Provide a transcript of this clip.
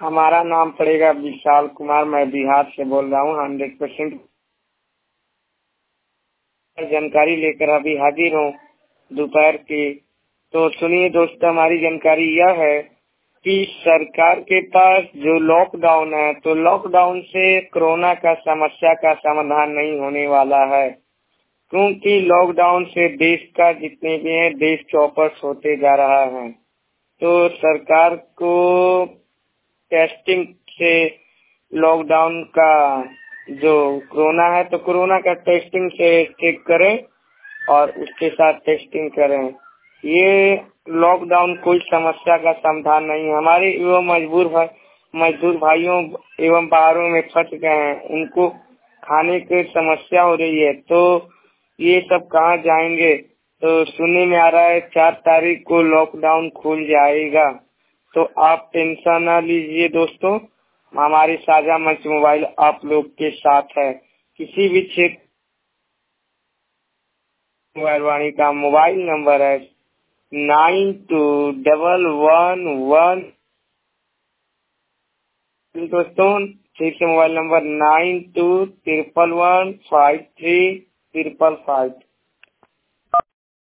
हमारा नाम पड़ेगा विशाल कुमार। मैं बिहार से बोल रहा हूँ। 100% जानकारी लेकर अभी हाजिर हूँ दोपहर की। तो सुनिए दोस्तों, हमारी जानकारी यह है कि सरकार के पास जो लॉकडाउन है, तो लॉकडाउन से कोरोना का समस्या का समाधान नहीं होने वाला है, क्योंकि लॉकडाउन से देश का जितने भी है देश चौपट होते जा रहा है। तो सरकार को टेस्टिंग से लॉकडाउन का जो कोरोना है, तो कोरोना का टेस्टिंग से चेक करें और उसके साथ टेस्टिंग करें। ये लॉकडाउन कोई समस्या का समाधान नहीं है। हमारे एवं मजदूर भाइयों एवं बाहरों में फंस गए हैं, उनको खाने की समस्या हो रही है, तो ये सब कहाँ जाएंगे। तो सुनने में आ रहा है 4 तारीख को लॉकडाउन खुल जाएगा। तो आप टेंशन ना लीजिए दोस्तों, हमारी साझा मंच मोबाइल आप लोग के साथ है। किसी भी क्षेत्र मोबाइल वाणी का मोबाइल नंबर है 9211 दोस्तों, फिर से मोबाइल नंबर 9211535555।